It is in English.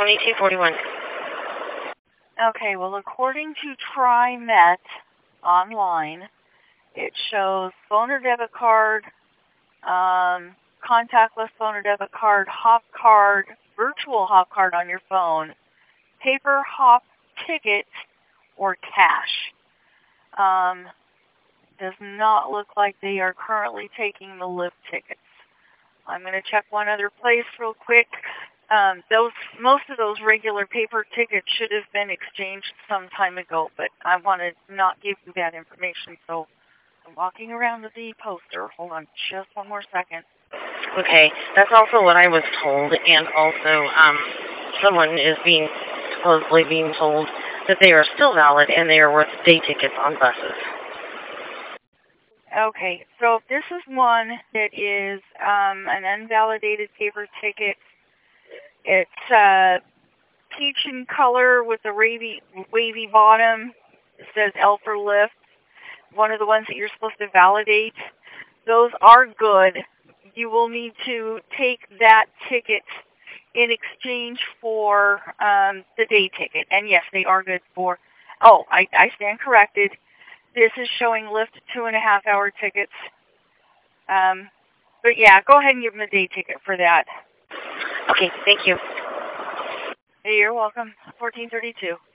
2241. Okay, well, according to TriMet online, it shows phone or debit card, contactless phone or debit card, hop card, virtual hop card on your phone, paper hop ticket, or cash. Does not look like they are currently taking the lift tickets. I'm going to check one other place real quick. Most of those regular paper tickets should have been exchanged some time ago, but I want to not give you that information, so I'm walking around with the poster. Hold on just one more second. Okay, that's also what I was told, and also someone is supposedly being told that they are still valid and they are worth day tickets on buses. Okay, so if this is one that is an unvalidated paper ticket, it's peach in color with a wavy bottom. It says L for lift. One of the ones that you're supposed to validate. Those are good. You will need to take that ticket in exchange for the day ticket. And yes, they are good for... Oh, I stand corrected. This is showing lift 2.5-hour tickets. But yeah, go ahead and give them the day ticket for that. Okay, thank you. Hey, you're welcome. 1432.